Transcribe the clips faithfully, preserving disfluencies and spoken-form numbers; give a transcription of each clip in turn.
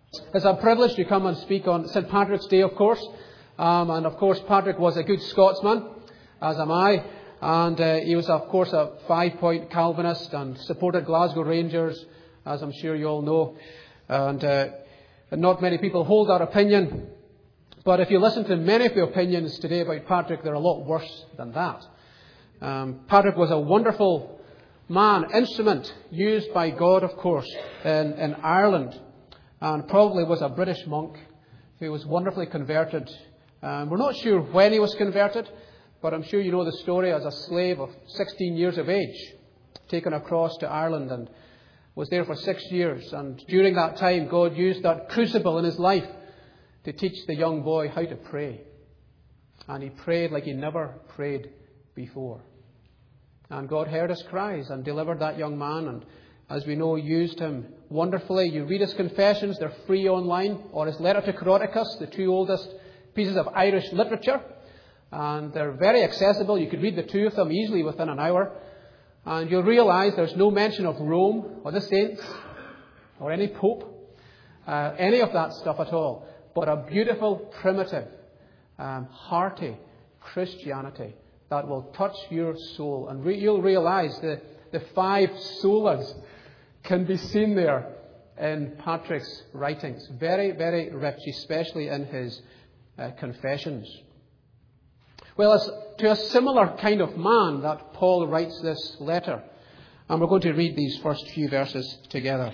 It's a privilege to come and speak on Saint Patrick's Day, of course. Um, and of course, Patrick was a good Scotsman, as am I. And uh, he was, of course, a five-point Calvinist and supported Glasgow Rangers, as I'm sure you all know. And, uh, and not many people hold that opinion. But if you listen to many of the opinions today about Patrick, they're a lot worse than that. Um, Patrick was a wonderful man, instrument used by God, of course, in, in Ireland. And probably was a British monk who was wonderfully converted. Um, we're not sure when he was converted, but I'm sure you know the story as a slave of sixteen years of age, taken across to Ireland and was there for six years. And during that time, God used that crucible in his life to teach the young boy how to pray. And he prayed like he never prayed before. And God heard his cries and delivered that young man, and as we know, used him wonderfully. You read his confessions, they're free online, or his letter to Coroticus, the two oldest pieces of Irish literature. And they're very accessible. You could read the two of them easily within an hour. And you'll realise there's no mention of Rome or the saints or any pope, uh, any of that stuff at all. But a beautiful, primitive, um, hearty Christianity that will touch your soul. And re- you'll realise the, the five solas can be seen there in Patrick's writings. Very, very rich, especially in his uh, confessions. Well, it's to a similar kind of man that Paul writes this letter. And we're going to read these first few verses together.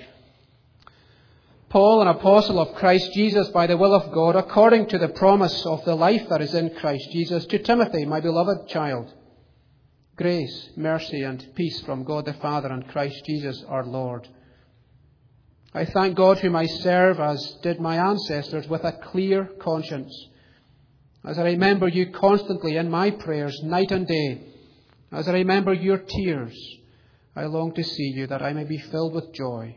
Paul, an apostle of Christ Jesus by the will of God, according to the promise of the life that is in Christ Jesus, to Timothy, my beloved child, grace, mercy, and peace from God the Father and Christ Jesus our Lord. I thank God whom I serve, as did my ancestors, with a clear conscience, as I remember you constantly in my prayers night and day. As I remember your tears, I long to see you, that I may be filled with joy.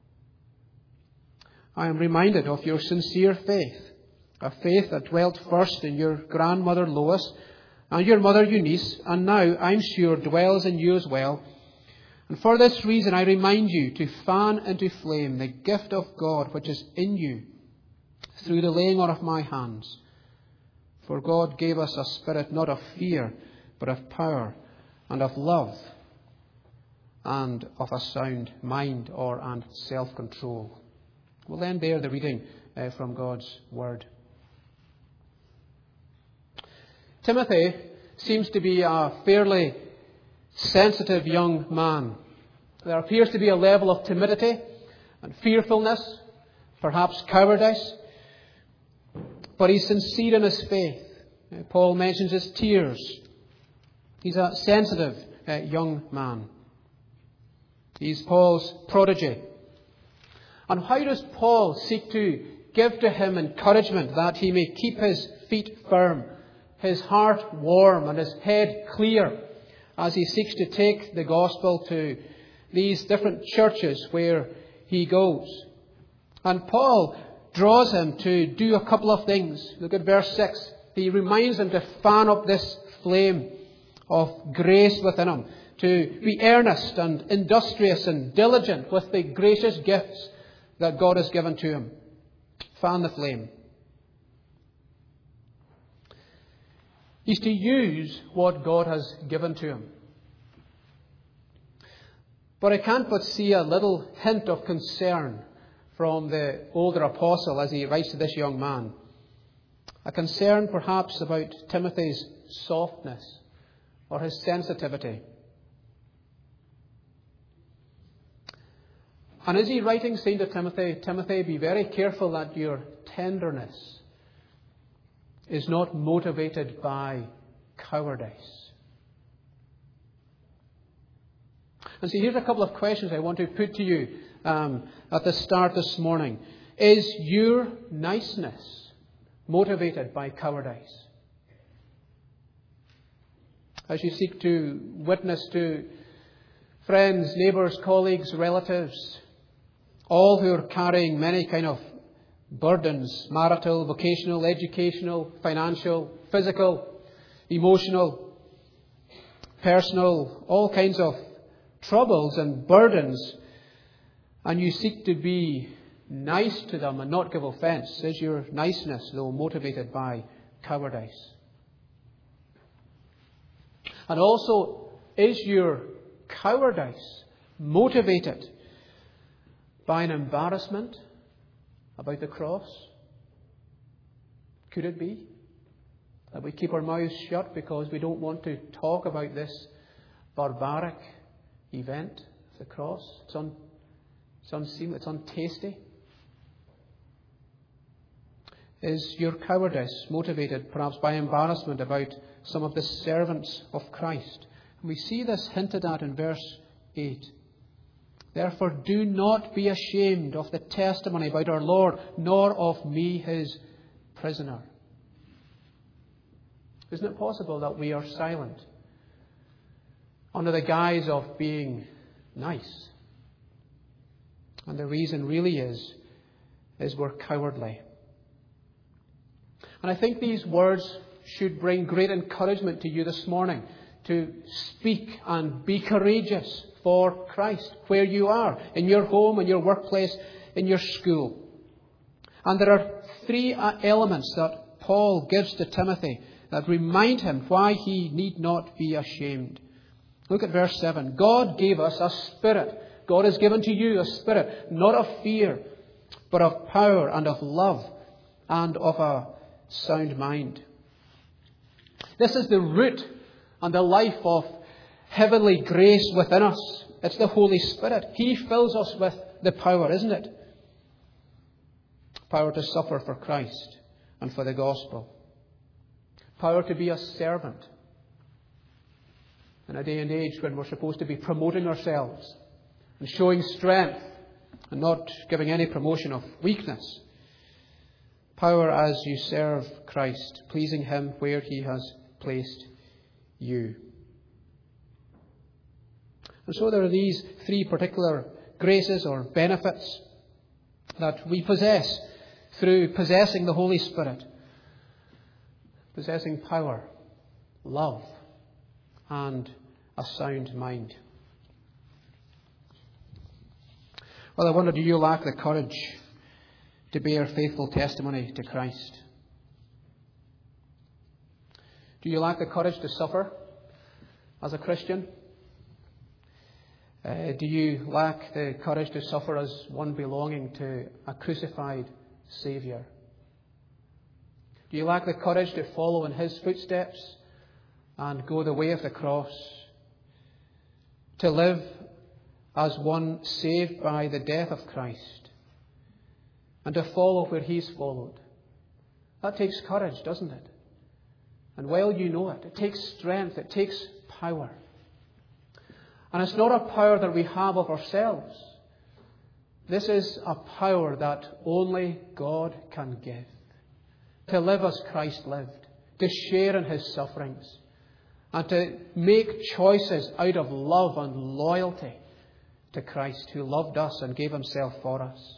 I am reminded of your sincere faith, a faith that dwelt first in your grandmother Lois and your mother Eunice, and now, I'm sure, dwells in you as well. And for this reason I remind you to fan into flame the gift of God which is in you through the laying on of my hands. For God gave us a spirit not of fear, but of power and of love and of a sound mind or and self-control. We'll end there the reading uh, from God's Word. Timothy seems to be a fairly sensitive young man. There appears to be a level of timidity and fearfulness, perhaps cowardice, but he's sincere in his faith. Uh, Paul mentions his tears. He's a sensitive uh, young man. He's Paul's prodigy. And how does Paul seek to give to him encouragement that he may keep his feet firm, his heart warm, and his head clear as he seeks to take the gospel to these different churches where he goes? And Paul draws him to do a couple of things. Look at verse six. He reminds him to fan up this flame of grace within him, to be earnest and industrious and diligent with the gracious gifts that God has given to him. Fan the flame. He's to use what God has given to him. But I can't but see a little hint of concern from the older apostle as he writes to this young man. A concern perhaps about Timothy's softness or his sensitivity. And is he writing, saying to Timothy, Timothy, be very careful that your tenderness is not motivated by cowardice. And see, here's a couple of questions I want to put to you um, at the start this morning. Is your niceness motivated by cowardice? As you seek to witness to friends, neighbours, colleagues, relatives, all who are carrying many kind of burdens, marital, vocational, educational, financial, physical, emotional, personal, all kinds of troubles and burdens, and you seek to be nice to them and not give offence? Is your niceness, though, motivated by cowardice? And also, is your cowardice motivated by an embarrassment about the cross? Could it be that we keep our mouths shut because we don't want to talk about this barbaric event of the cross? It's, un, it's unseemly, it's untasty. Is your cowardice motivated perhaps by embarrassment about some of the servants of Christ? And we see this hinted at in verse eight. Therefore do not be ashamed of the testimony about our Lord, nor of me, his prisoner. Isn't it possible that we are silent under the guise of being nice? And the reason really is, is we're cowardly. And I think these words should bring great encouragement to you this morning to speak and be courageous for Christ where you are, in your home, in your workplace, in your school. And there are three elements that Paul gives to Timothy that remind him why he need not be ashamed. Look at verse seven. God gave us a spirit. God has given to you a spirit, not of fear, but of power and of love and of a sound mind. This is the root and the life of heavenly grace within us. It's the Holy Spirit. He fills us with the power, isn't it? Power to suffer for Christ and for the gospel. Power to be a servant. In a day and age when we're supposed to be promoting ourselves and showing strength and not giving any promotion of weakness. Power as you serve Christ, pleasing him where he has placed you. And so there are these three particular graces or benefits that we possess through possessing the Holy Spirit. Possessing power, love, and a sound mind. Well, I wonder, do you lack the courage to bear faithful testimony to Christ? Do you lack the courage to suffer as a Christian? Uh, do you lack the courage to suffer as one belonging to a crucified Saviour? Do you lack the courage to follow in his footsteps and go the way of the cross? To live as one saved by the death of Christ and to follow where he's followed? That takes courage, doesn't it? And well you know it. It takes strength. It takes power. And it's not a power that we have of ourselves. This is a power that only God can give. To live as Christ lived. To share in his sufferings. And to make choices out of love and loyalty to Christ, who loved us and gave himself for us.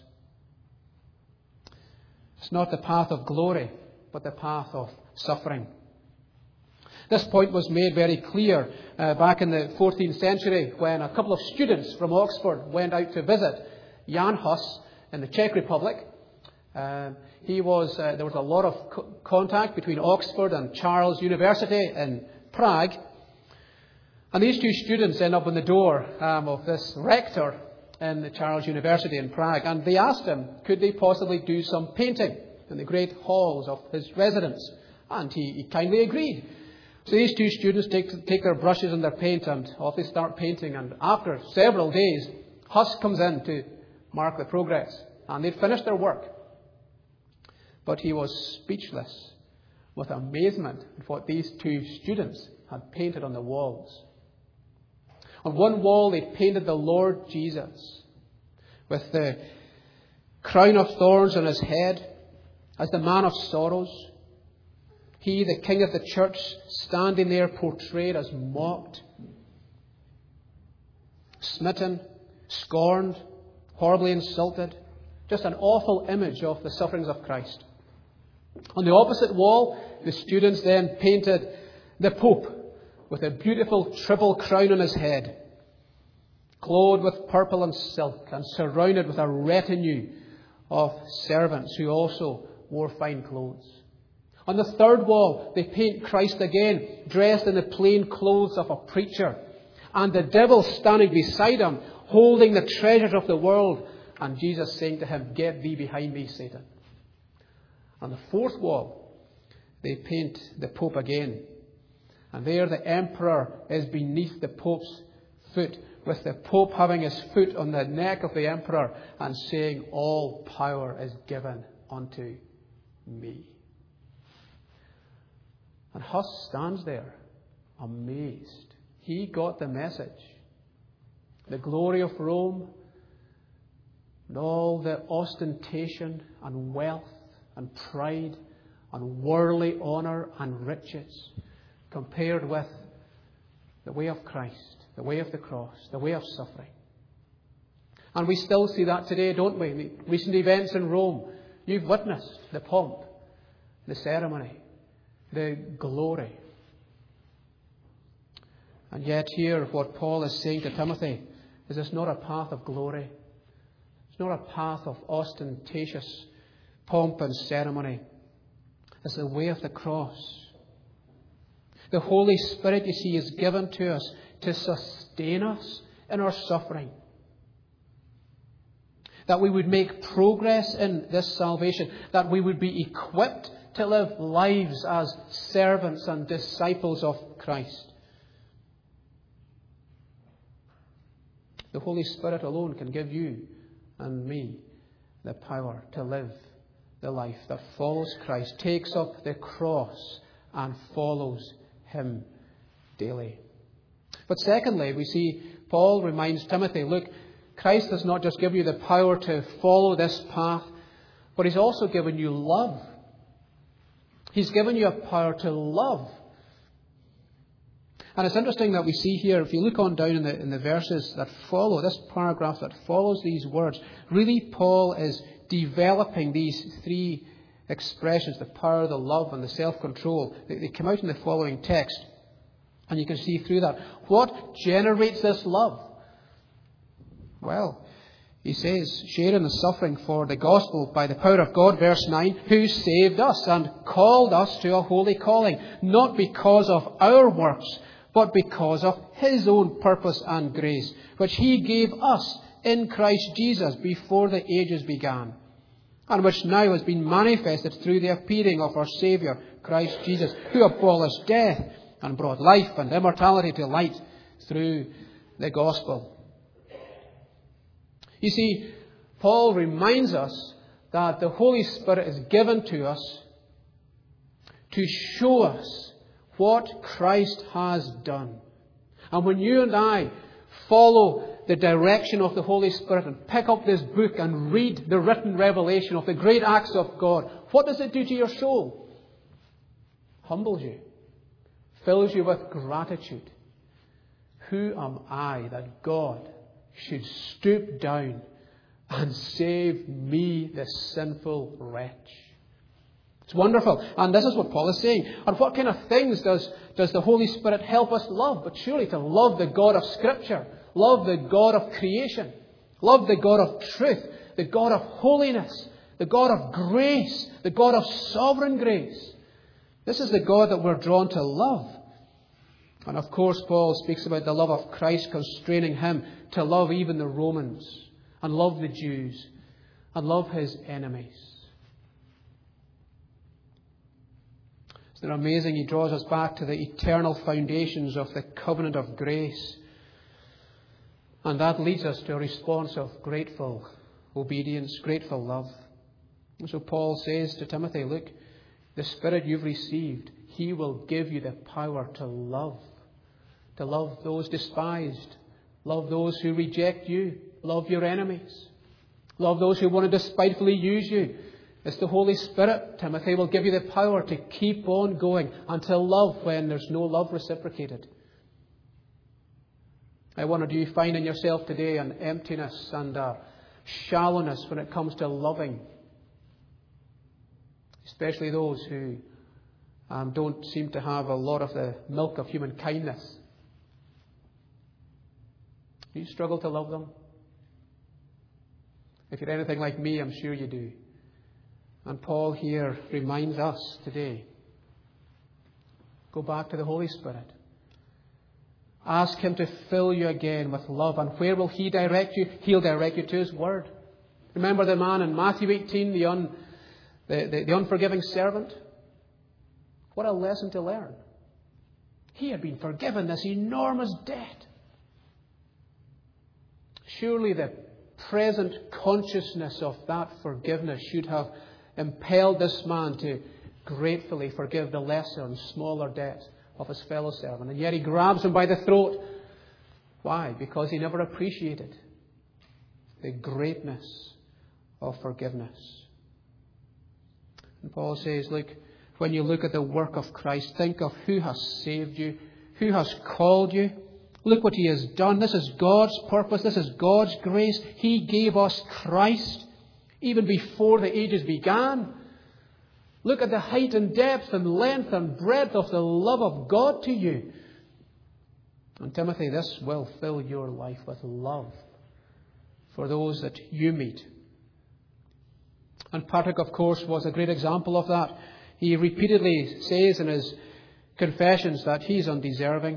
It's not the path of glory, but the path of suffering. This point was made very clear uh, back in the fourteenth century when a couple of students from Oxford went out to visit Jan Hus in the Czech Republic. Uh, he was uh, there was a lot of co- contact between Oxford and Charles University in Prague. And these two students end up on the door um, of this rector in the Charles University in Prague. And they asked him, could they possibly do some painting in the great halls of his residence? And he, he kindly agreed. So these two students take, take their brushes and their paint and off they start painting. And after several days, Huss comes in to mark the progress. And they'd finished their work. But he was speechless with amazement at what these two students had painted on the walls. On one wall they painted the Lord Jesus with the crown of thorns on his head as the man of sorrows. He, the King of the church, standing there portrayed as mocked, smitten, scorned, horribly insulted. Just an awful image of the sufferings of Christ. On the opposite wall, the students then painted the Pope with a beautiful triple crown on his head, clothed with purple and silk and surrounded with a retinue of servants who also wore fine clothes. On the third wall, they paint Christ again, dressed in the plain clothes of a preacher, and the devil standing beside him, holding the treasures of the world, and Jesus saying to him, "Get thee behind me, Satan." On the fourth wall, they paint the Pope again, and there the Emperor is beneath the Pope's foot, with the Pope having his foot on the neck of the Emperor and saying, "All power is given unto me." And Huss stands there, amazed. He got the message. The glory of Rome, and all the ostentation and wealth and pride and worldly honour and riches, compared with the way of Christ, the way of the cross, the way of suffering. And we still see that today, don't we? The recent events in Rome, you've witnessed the pomp, the ceremony, the glory. And yet here, what Paul is saying to Timothy is it's not a path of glory. It's not a path of ostentatious pomp and ceremony. It's the way of the cross. The Holy Spirit, you see, is given to us to sustain us in our suffering. That we would make progress in this salvation. That we would be equipped to live lives as servants and disciples of Christ. The Holy Spirit alone can give you and me the power to live the life that follows Christ, takes up the cross and follows Him daily. But secondly, we see Paul reminds Timothy, look, Christ does not just give you the power to follow this path, but He's also given you love. He's given you a power to love. And it's interesting that we see here, if you look on down in the, in the verses that follow, this paragraph that follows these words, really Paul is developing these three expressions, the power, the love, and the self-control. They, they come out in the following text. And you can see through that. What generates this love? Well, he says, share in the suffering for the gospel by the power of God, verse nine, who saved us and called us to a holy calling, not because of our works, but because of His own purpose and grace, which He gave us in Christ Jesus before the ages began, and which now has been manifested through the appearing of our Saviour, Christ Jesus, who abolished death and brought life and immortality to light through the gospel. You see, Paul reminds us that the Holy Spirit is given to us to show us what Christ has done. And when you and I follow the direction of the Holy Spirit and pick up this book and read the written revelation of the great acts of God, what does it do to your soul? Humbles you. Fills you with gratitude. Who am I that God should stoop down and save me, the sinful wretch? It's wonderful. And this is what Paul is saying. And what kind of things does, does the Holy Spirit help us love? But surely to love the God of Scripture, love the God of creation, love the God of truth, the God of holiness, the God of grace, the God of sovereign grace. This is the God that we're drawn to love. And of course, Paul speaks about the love of Christ constraining him to love even the Romans and love the Jews and love his enemies. Isn't it amazing? He draws us back to the eternal foundations of the covenant of grace. And that leads us to a response of grateful obedience, grateful love. And so Paul says to Timothy, look, the Spirit you've received, He will give you the power to love. To love those despised. Love those who reject you. Love your enemies. Love those who want to despitefully use you. It's the Holy Spirit, Timothy, will give you the power to keep on going until love when there's no love reciprocated. I wonder, do you find in yourself today an emptiness and a shallowness when it comes to loving? Especially those who um, don't seem to have a lot of the milk of human kindness. Do you struggle to love them? If you're anything like me, I'm sure you do. And Paul here reminds us today, go back to the Holy Spirit. Ask Him to fill you again with love. And where will He direct you? He'll direct you to His Word. Remember the man in Matthew eighteen, the, un, the, the, the unforgiving servant? What a lesson to learn. He had been forgiven this enormous debt. Surely the present consciousness of that forgiveness should have impelled this man to gratefully forgive the lesser and smaller debt of his fellow servant. And yet he grabs him by the throat. Why? Because he never appreciated the greatness of forgiveness. And Paul says, look, when you look at the work of Christ, think of who has saved you, who has called you. Look what He has done. This is God's purpose. This is God's grace. He gave us Christ even before the ages began. Look at the height and depth and length and breadth of the love of God to you. And Timothy, this will fill your life with love for those that you meet. And Patrick, of course, was a great example of that. He repeatedly says in his confessions that he's undeserving.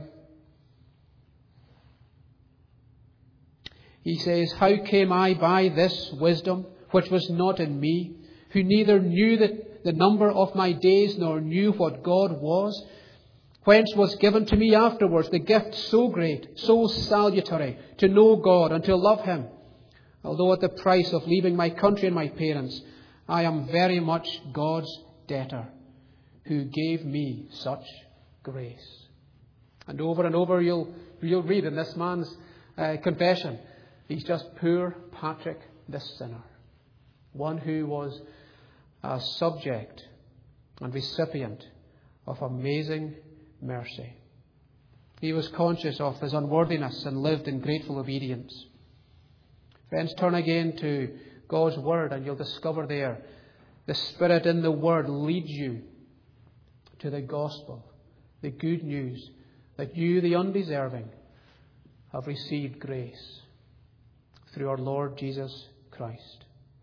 He says, how came I by this wisdom, which was not in me, who neither knew the, the number of my days, nor knew what God was? Whence was given to me afterwards the gift so great, so salutary, to know God and to love Him, although at the price of leaving my country and my parents. I am very much God's debtor, who gave me such grace. And over and over you'll, you'll read in this man's uh, confession, he's just poor Patrick the sinner. One who was a subject and recipient of amazing mercy. He was conscious of his unworthiness and lived in grateful obedience. Friends, turn again to God's Word and you'll discover there the Spirit in the Word leads you to the gospel, the good news that you, the undeserving, have received grace through our Lord Jesus Christ.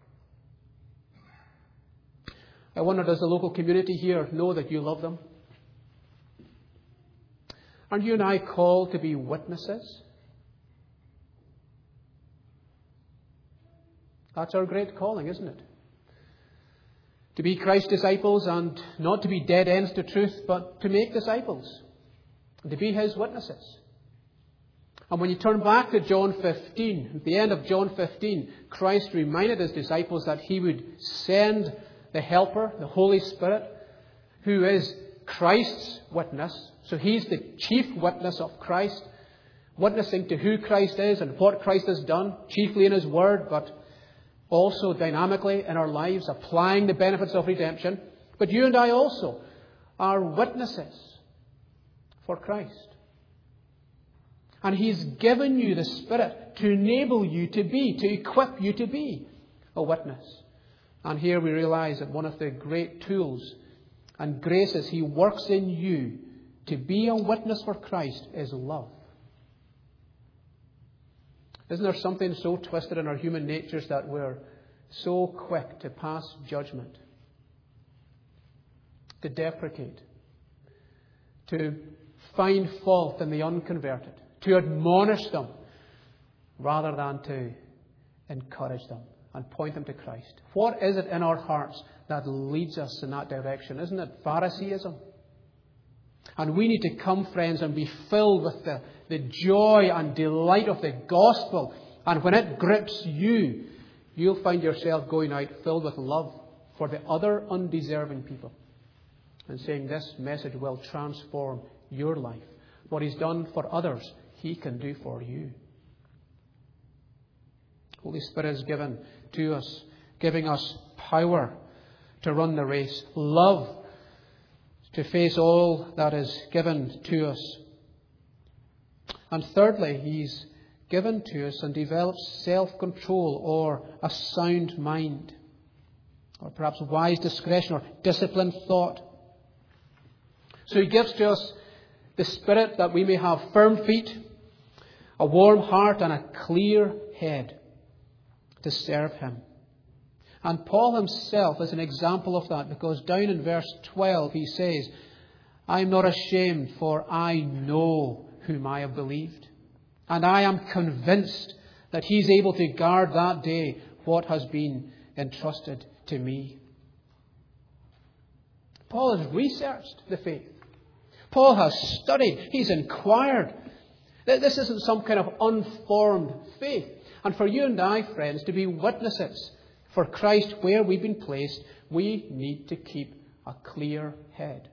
I wonder, does the local community here know that you love them? Aren't you and I called to be witnesses? That's our great calling, isn't it? To be Christ's disciples and not to be dead ends to truth, but to make disciples and to be His witnesses. And when you turn back to John fifteen, at the end of John fifteen, Christ reminded His disciples that He would send the Helper, the Holy Spirit, who is Christ's witness. So He's the chief witness of Christ, witnessing to who Christ is and what Christ has done, chiefly in His Word, but also dynamically in our lives, applying the benefits of redemption. But you and I also are witnesses for Christ. And He's given you the Spirit to enable you to be, to equip you to be a witness. And here we realize that one of the great tools and graces He works in you to be a witness for Christ is love. Isn't there something so twisted in our human natures that we're so quick to pass judgment, to deprecate, to find fault in the unconverted, to admonish them rather than to encourage them and point them to Christ? What is it in our hearts that leads us in that direction? Isn't it Phariseeism? And we need to come, friends, and be filled with the, the joy and delight of the gospel. And when it grips you, you'll find yourself going out filled with love for the other undeserving people and saying, this message will transform your life. What He's done for others, He can do for you. Holy Spirit is given to us, giving us power to run the race, love to face all that is given to us. And thirdly, He's given to us and develops self-control or a sound mind, or perhaps wise discretion or disciplined thought. So He gives to us the Spirit that we may have firm feet, a warm heart and a clear head to serve him. And Paul himself is an example of that, because down in verse twelve he says, I am not ashamed, for I know whom I have believed. And I am convinced that he's able to guard that day what has been entrusted to me. Paul has researched the faith. Paul has studied. He's inquired. This isn't some kind of unformed faith. And for you and I, friends, to be witnesses for Christ where we've been placed, we need to keep a clear head.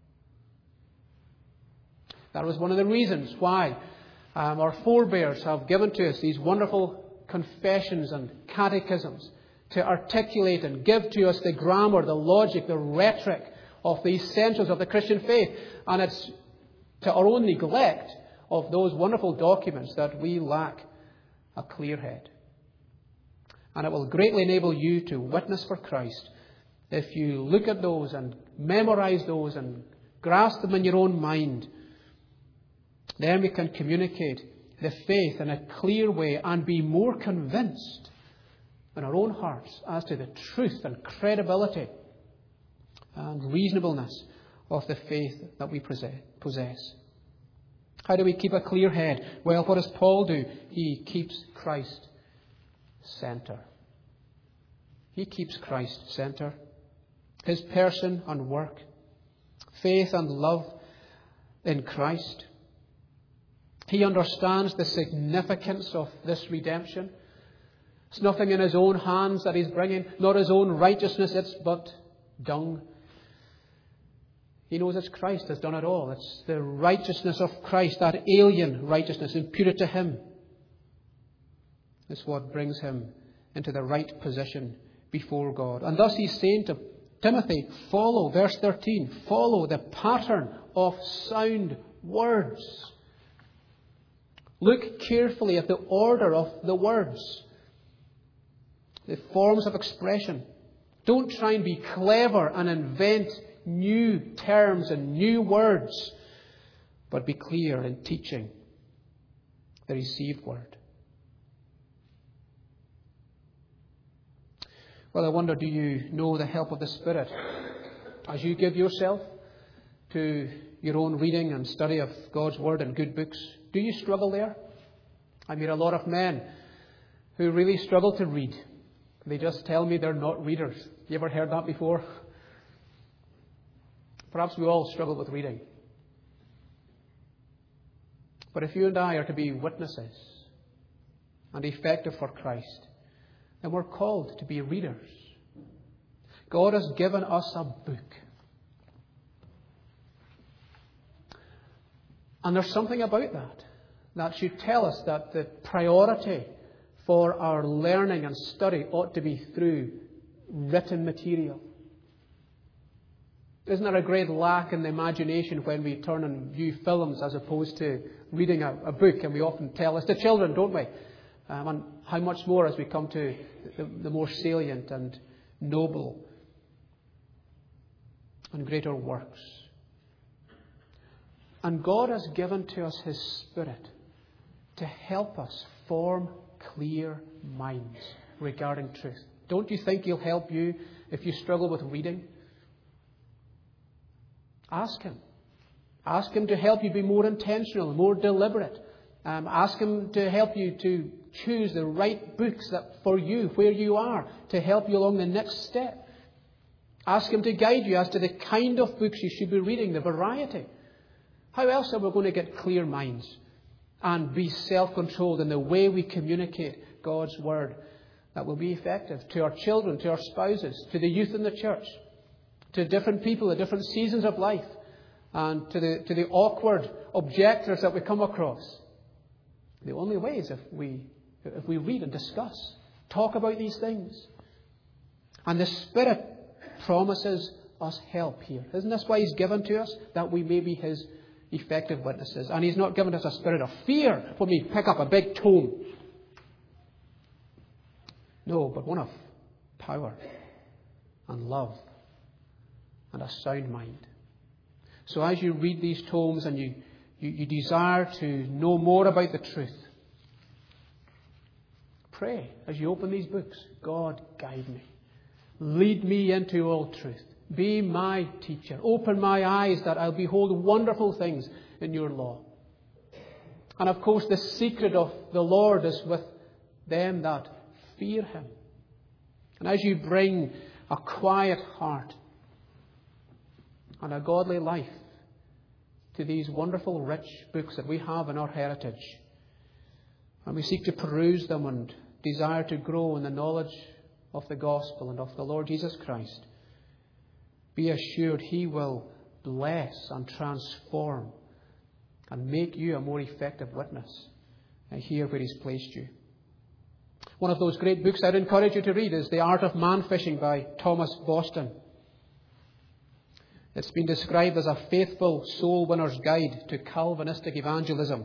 That was one of the reasons why um, our forebears have given to us these wonderful confessions and catechisms to articulate and give to us the grammar, the logic, the rhetoric of the essentials of the Christian faith. And it's to our own neglect of those wonderful documents that we lack a clear head. And it will greatly enable you to witness for Christ if you look at those and memorize those and grasp them in your own mind. Then we can communicate the faith in a clear way and be more convinced in our own hearts as to the truth and credibility and reasonableness of the faith that we possess. How do we keep a clear head? Well, what does Paul do? He keeps Christ center. He keeps Christ center. His person and work. Faith and love in Christ. He understands the significance of this redemption. It's nothing in his own hands that he's bringing, not his own righteousness, it's but dung. He knows it's Christ has done it all. It's the righteousness of Christ, that alien righteousness imputed to him. It's what brings him into the right position before God. And thus he's saying to Timothy, follow, verse thirteen, follow the pattern of sound words. Look carefully at the order of the words, the forms of expression. Don't try and be clever and invent new terms and new words, but be clear in teaching the received word. Well, I wonder, do you know the help of the Spirit as you give yourself to your own reading and study of God's Word and good books? Do you struggle there? I meet a lot of men who really struggle to read. They just tell me they're not readers. You ever heard that before? Perhaps we all struggle with reading. But if you and I are to be witnesses and effective for Christ, then we're called to be readers. God has given us a book. And there's something about that that should tell us that the priority for our learning and study ought to be through written material. Isn't there a great lack in the imagination when we turn and view films as opposed to reading a, a book? And we often tell this to children, don't we? Um, and how much more as we come to the, the more salient and noble and greater works. And God has given to us His Spirit to help us form clear minds regarding truth. Don't you think He'll help you if you struggle with reading? Ask Him. Ask Him to help you be more intentional, more deliberate. Um, ask Him to help you to choose the right books that for you, where you are, to help you along the next step. Ask Him to guide you as to the kind of books you should be reading, the variety. How else are we going to get clear minds and be self-controlled in the way we communicate God's Word that will be effective to our children, to our spouses, to the youth in the church, to different people at different seasons of life, and to the, to the awkward objectors that we come across? The only way is if we, if we read and discuss, talk about these things. And the Spirit promises us help here. Isn't this why He's given to us? That we may be His effective witnesses. And He's not given us a spirit of fear when we pick up a big tome. No, but one of power and love and a sound mind. So as you read these tomes and you, you, you desire to know more about the truth, pray as you open these books, God, guide me. Lead me into all truth. Be my teacher. Open my eyes that I'll behold wonderful things in your law. And of course, the secret of the Lord is with them that fear him. And as you bring a quiet heart and a godly life to these wonderful, rich books that we have in our heritage, and we seek to peruse them and desire to grow in the knowledge of the gospel and of the Lord Jesus Christ, be assured he will bless and transform and make you a more effective witness here where he's placed you. One of those great books I'd encourage you to read is The Art of Man Fishing by Thomas Boston. It's been described as a faithful soul winner's guide to Calvinistic evangelism.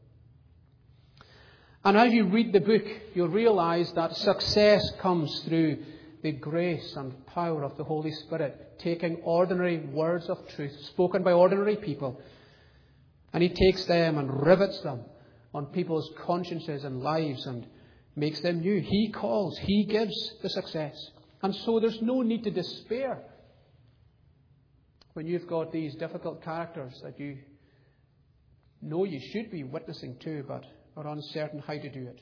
And as you read the book, you'll realize that success comes through the grace and power of the Holy Spirit, taking ordinary words of truth spoken by ordinary people, and he takes them and rivets them on people's consciences and lives and makes them new. He calls, he gives the success. And so there's no need to despair when you've got these difficult characters that you know you should be witnessing to, but are uncertain how to do it.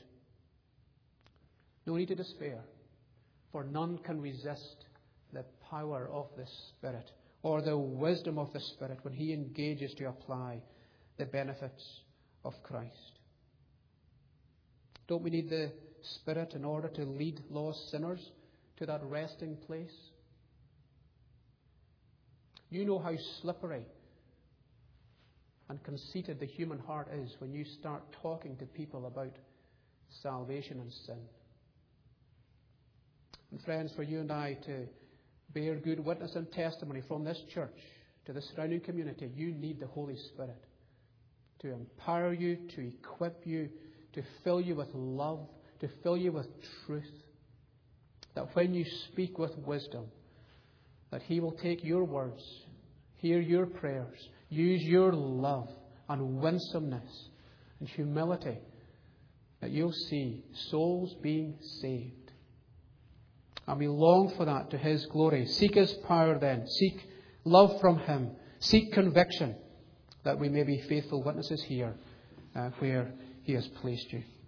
No need to despair, for none can resist the power of the Spirit or the wisdom of the Spirit when he engages to apply the benefits of Christ. Don't we need the Spirit in order to lead lost sinners to that resting place? You know how slippery and conceited the human heart is when you start talking to people about salvation and sin. And friends, for you and I to bear good witness and testimony from this church to the surrounding community, you need the Holy Spirit to empower you, to equip you, to fill you with love, to fill you with truth. That when you speak with wisdom, that he will take your words, hear your prayers, use your love and winsomeness and humility, that you'll see souls being saved. And we long for that to his glory. Seek his power then. Seek love from him. Seek conviction, that we may be faithful witnesses here uh, where he has placed you.